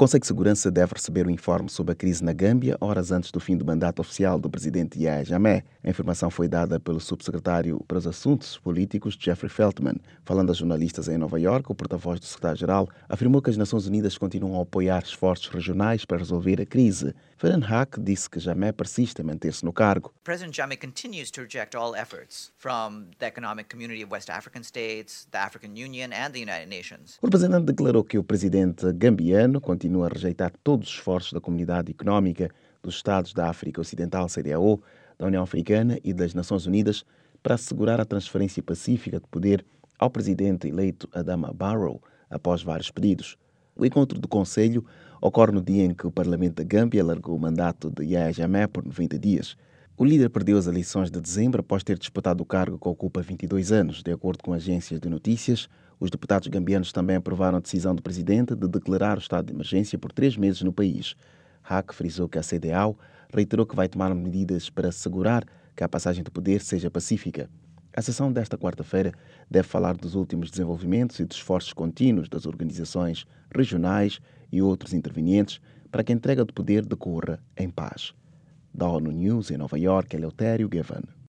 Conselho de Segurança deve receber um informe sobre a crise na Gâmbia horas antes do fim do mandato oficial do presidente Yahya Jammeh. A informação foi dada pelo subsecretário para os Assuntos Políticos, Jeffrey Feltman. Falando a jornalistas em Nova Iorque, o porta-voz do secretário-geral afirmou que as Nações Unidas continuam a apoiar esforços regionais para resolver a crise. Farhan Haq disse que Jammeh persiste em manter-se no cargo. President Jammeh continues to reject all efforts from the Economic Community of West African States, the African Union and the United Nations. O representante declarou que o presidente gambiano continua a rejeitar todos os esforços da Comunidade Económica dos Estados da África Ocidental, CEDEAO, da União Africana e das Nações Unidas para assegurar a transferência pacífica de poder ao presidente eleito Adama Barrow, após vários pedidos. O encontro do Conselho ocorre no dia em que o Parlamento da Gâmbia alargou o mandato de Yahya Jammeh por 90 dias. O líder perdeu as eleições de dezembro após ter disputado o cargo que ocupa 22 anos. De acordo com agências de notícias, os deputados gambianos também aprovaram a decisão do presidente de declarar o estado de emergência por 3 meses no país. Haq frisou que a CEDEAO reiterou que vai tomar medidas para assegurar que a passagem de poder seja pacífica. A sessão desta quarta-feira deve falar dos últimos desenvolvimentos e dos esforços contínuos das organizações regionais e outros intervenientes para que a entrega de poder decorra em paz. Da ONU News em Nova Iorque, Eleutério Gavan.